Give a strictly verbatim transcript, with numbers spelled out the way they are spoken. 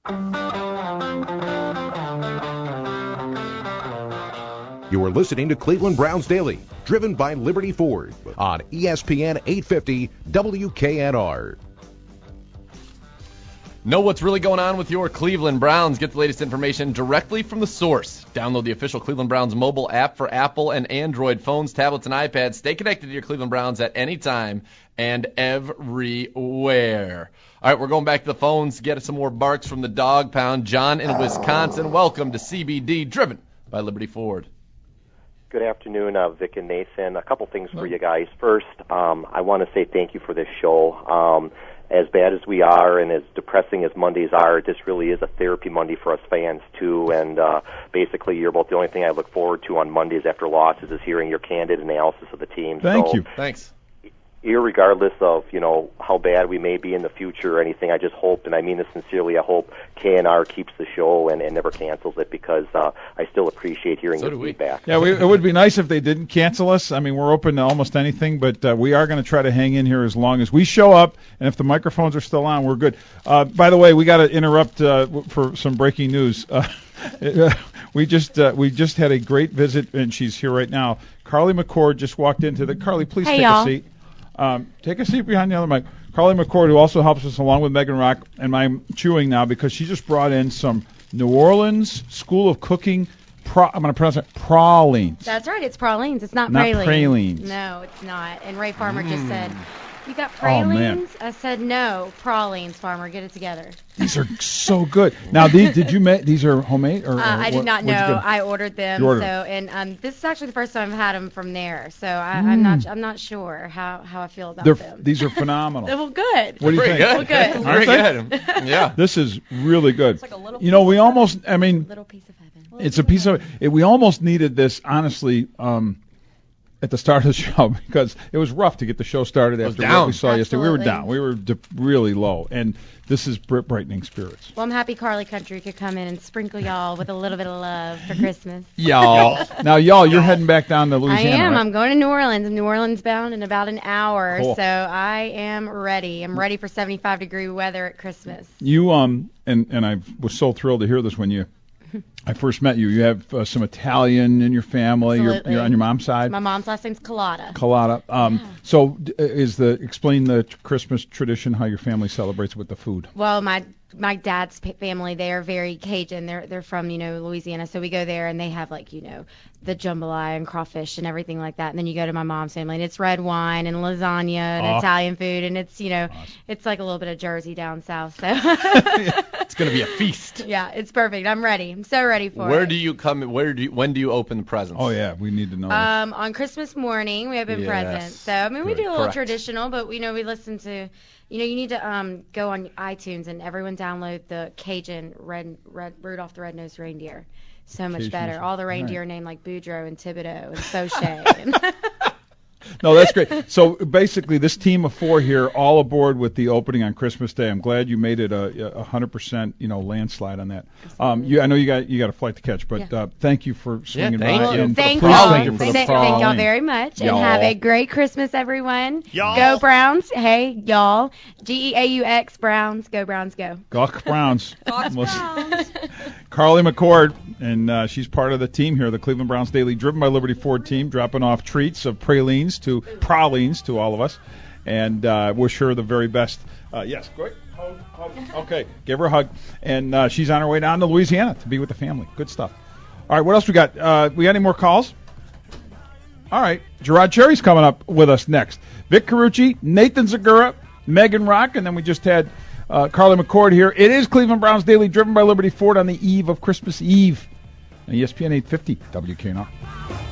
You are listening to Cleveland Browns Daily, driven by Liberty Ford on E S P N eight fifty W K N R. Know what's really going on with your Cleveland Browns. Get the latest information directly from the source. Download the official Cleveland Browns mobile app for Apple and Android phones, tablets, and iPads. Stay connected to your Cleveland Browns at any time and everywhere. All right, we're going back to the phones to get some more barks from the dog pound. John in Wisconsin, welcome to C B D, driven by Liberty Ford. Good afternoon, uh, Vic and Nathan. A couple things for you guys. First, um, I want to say thank you for this show. Um, as bad as we are and as depressing as Mondays are, this really is a therapy Monday for us fans, too. And uh, basically, you're about the only thing I look forward to on Mondays after losses is hearing your candid analysis of the team. Thank so, you. Thanks. Irregardless of, you know, how bad we may be in the future or anything, I just hope, and I mean this sincerely, I hope K N R keeps the show and, and never cancels it because uh, I still appreciate hearing So your do we. feedback. Yeah, we, it would be nice if they didn't cancel us. I mean, we're open to almost anything, but uh, we are going to try to hang in here as long as we show up, and if the microphones are still on, we're good. Uh, by the way, we got to interrupt uh, for some breaking news. Uh, we just uh, we just had a great visit, and she's here right now. Carly McCord just walked into the. Carly, please hey, take y'all. a seat. Um, take a seat behind the other mic. Carly McCord, who also helps us along with Megan Rock, and I'm chewing now because she just brought in some New Orleans School of Cooking. Pro, I'm going to pronounce it pralines. That's right. It's pralines. It's not, Not pralines. pralines. No, it's not. And Ray Farmer just said, "You got Oh, man. pralines?" I said, "No, pralines, Farmer. Get it together." These are so good. Now, these, did you make these are homemade or? Uh, or I did what- not what'd you know. get 'em? I ordered them. You ordered so, them. and um, this is actually the first time I've had them from there. So I, I'm not. I'm not sure how, how I feel about They're, them. these are phenomenal. Well, good. What do you Pretty think? good. Well, good. Very Aren't good. Yeah. This is really good. It's like a little You know, piece we of almost. I mean, Little piece of heaven. it's a piece of. It, we almost needed this, honestly, um, at the start of the show because it was rough to get the show started was after down. what we saw yesterday. We were Absolutely. down. We were de- really low, and this is br- brightening spirits. Well, I'm happy Carly Country could come in and sprinkle y'all with a little bit of love for Christmas. Y'all. Now, y'all, you're heading back down to I Louisiana, am. right? I'm going to New Orleans. I'm New Orleans bound in about an hour, Cool. so I am ready. I'm ready for seventy-five degree weather at Christmas. You um and and I was so thrilled to hear this when you I first met you. You have uh, some Italian in your family. You're, Absolutely. you're on your mom's side. My mom's last name's Collada. Colada. Um, Yeah. So d- is the explain the t- Christmas tradition how your family celebrates with the food. Well, my my dad's pa- family, they are very Cajun. They're they're from, you know, Louisiana. So we go there and they have, like, you know, the jambalaya and crawfish and everything like that. And then you go to my mom's family and it's red wine and lasagna and Oh. Italian food, and it's, you know, Awesome. it's like a little bit of Jersey down south. So It's going to be a feast. yeah, it's perfect. I'm ready. I'm so ready for Where it. do you come? Where do you, when do you open the presents? Oh yeah, we need to know. that. Um, on Christmas morning, we open Yes. presents. So, I mean, we Good. do a little Correct. traditional, but, you know, we listen to, you know, you need to um go on iTunes and everyone download the Cajun Red, Red Rudolph the Red-Nosed Reindeer. So much Cajun better. is- All the reindeer right. named like Boudreaux and Thibodeau and Fauché. No, that's great. So basically, this team of four here, all aboard with the opening on Christmas Day. I'm glad you made it a, a hundred percent, you know, landslide on that. Um, you, I know you got you got a flight to catch, but Yeah. uh, thank you for swinging thank by. you. And thank please y'all. thank you for the Thank, thank y'all praline. very much, Y'all. and have a great Christmas, everyone. Y'all. Go Browns. Hey, y'all. G E A U X Browns. Go Browns. Go. Gawk Browns. Fox Almost- Browns. Carly McCord, and uh, she's part of the team here, the Cleveland Browns Daily, driven by Liberty Ford team, dropping off treats of pralines to pralines to all of us, and uh, wish her the very best. Uh, yes, go ahead. Hug, hug. Okay, give her a hug, and uh, she's on her way down to Louisiana to be with the family. Good stuff. All right, what else we got? Uh, we got any more calls? All right, Gerard Cherry's coming up with us next. Vic Carucci, Nathan Zagura, Megan Rock, and then we just had uh, Carly McCord here. It is Cleveland Browns Daily, driven by Liberty Ford on the eve of Christmas Eve on E S P N eight fifty W K N R.